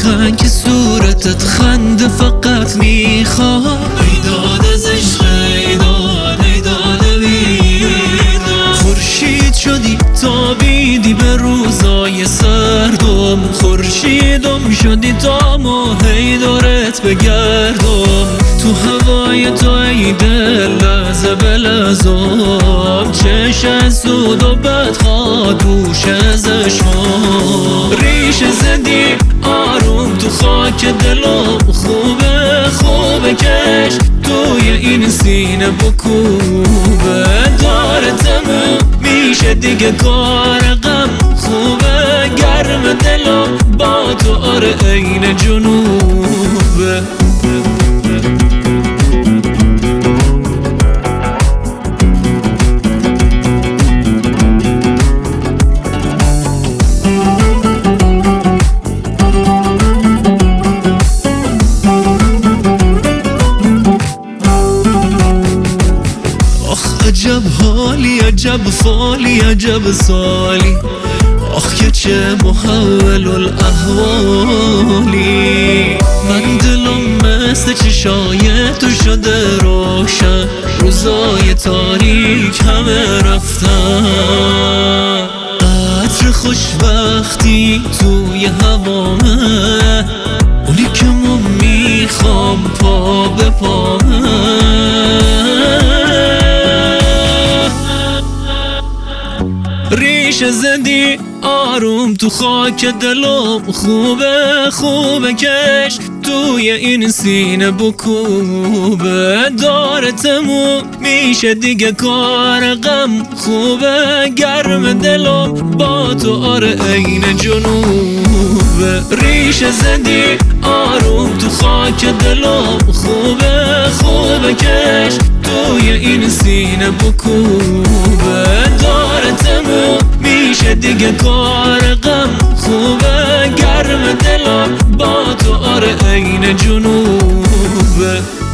رنگ صورتت خنده فقط میخواد. ایداد از عشق ایداد بیداد. خورشید شدی تابیدی به روزای سردم، خورشیدم شدی تا ماهی دارت بگردم. تو هوای تو ای دل لحظه به لحظم، چش از سود و بدخواد روش ازش ما. ریشه زدی آروم تو خاک دلم، خوبه کش توی این سینه بکوبه. داره تموم میشه دیگه کار غم، خوبه گرم دلم با تو آره عین جنوبه. عجب حالی عجب فالی عجب سالی، آخ که چه محول الاحوالی. من دلم مثل چشای تو شده روشن، روزای تاریک همه رفتن. قطر خوشبختی توی هوامه، اونی که من میخوام پا به پامه. ریشه زدی آروم تو خاک دلم، خوبه کش توی این سینه بکوبه. داره تموم میشه دیگه کار غم، خوبه گرم دلم با تو آره عین جنوبه. ریشه زدی آروم تو خاک دلم، خوبه کش توی این سینه بکوبه. داره تموم میشه دیگه کار غم، خوبه گرم دلم با تو آره عین جنوبه.